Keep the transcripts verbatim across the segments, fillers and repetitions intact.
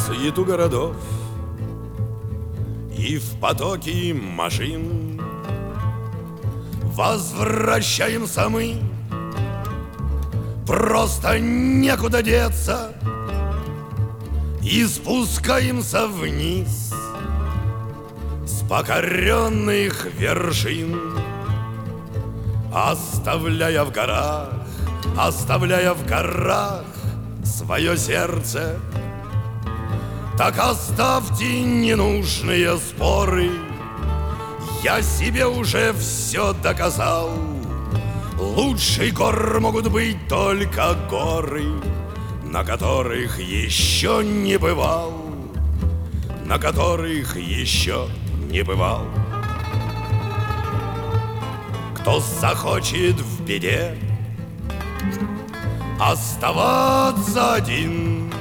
суету городов и в потоке машин возвращаемся мы. Просто некуда деться, и спускаемся вниз с покоренных вершин, оставляя в горах, оставляя в горах свое сердце. Так оставьте ненужные споры, я себе уже все доказал. Лучшей гор могут быть только горы, на которых еще не бывал, на которых еще не бывал. Кто захочет в беде оставаться один,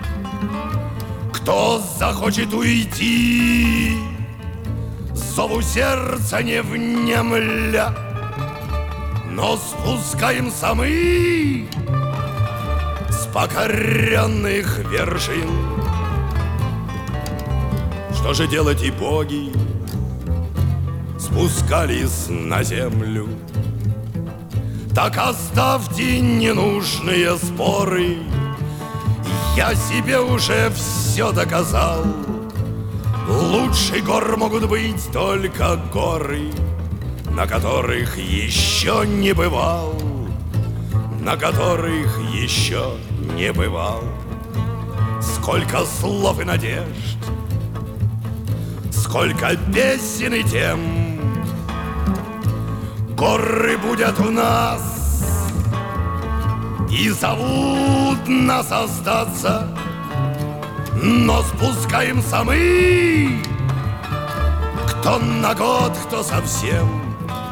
кто захочет уйти, зову сердца не внемля, но спускаемся мы с покоренных вершин. Что же делать, и боги спускались на землю? Так оставьте ненужные споры, я себе уже все доказал. Лучшей гор могут быть только горы, на которых еще не бывал, на которых еще не бывал. Сколько слов и надежд, сколько песен и тем, горы будут у нас и зовут нас остаться, но спускаемся мы, кто на год, кто совсем.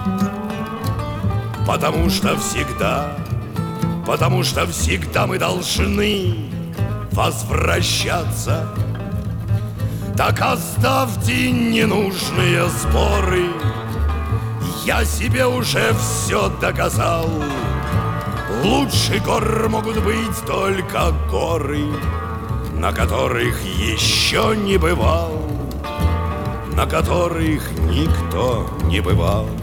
Потому что всегда, потому что всегда мы должны возвращаться. Так оставьте ненужные споры, я себе уже все доказал. Лучше гор могут быть только горы, на которых еще не бывал, на которых никто не бывал.